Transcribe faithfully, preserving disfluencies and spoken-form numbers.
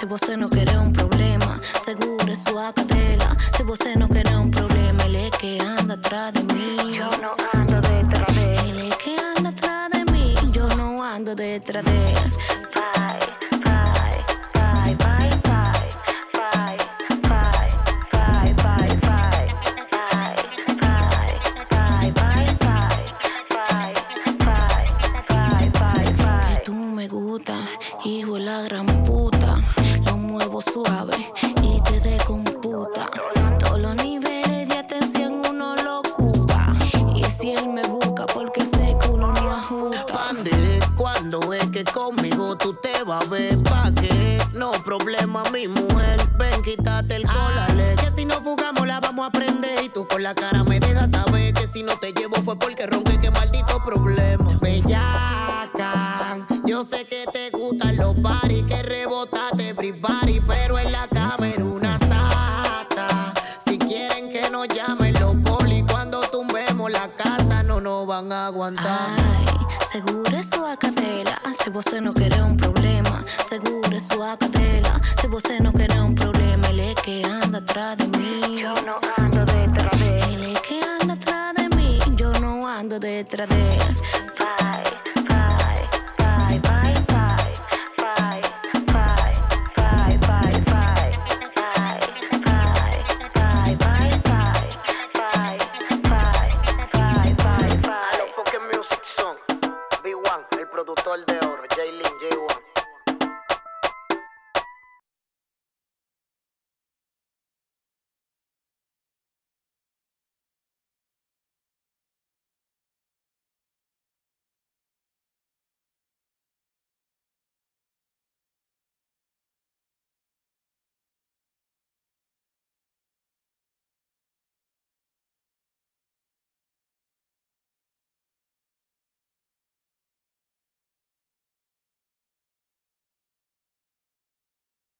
você não quer um problema, segure sua cadela. Se você não quer um problema, ele é que anda atrás de mim. Yo no ando detrás de él. Ele é que anda atrás de mim. Eu não ando detrás de él. Vai, vai, vai, vai, vai, vai, vai, vai, vai, vai, vai, vai, vai, vai, vai, vai, vai, vai, vai. Que tú me gusta, hijo de la gran puta. Lo muevo suave y te decomputa. Todos los niveles de atención uno lo ocupa. Y si él me busca porque ese culo no ajusta. Pande, cuando es que conmigo tú te vas a ver pa' qué? No problema, mi mujer, ven, quítate el colale. Que si nos fugamos la vamos a prender. Y tú con la cara me dejas saber que si no te llevo fue porque ronqué, que maldito problema. Bellaca, yo sé que te gustan los paris, que rebotaste everybody, pero en la cama era una sata. Si quieren que nos llamen los poli, cuando tumbemos la casa no nos van a aguantar. Ai, segure sua cadela. Se você não quer um problema, segure sua cadela. Se você não quer um problema, ele é que anda atrás de mim. Yo no ando detrás de él. Ele é que anda atrás de mim. Eu não ando detrás de él. Vai,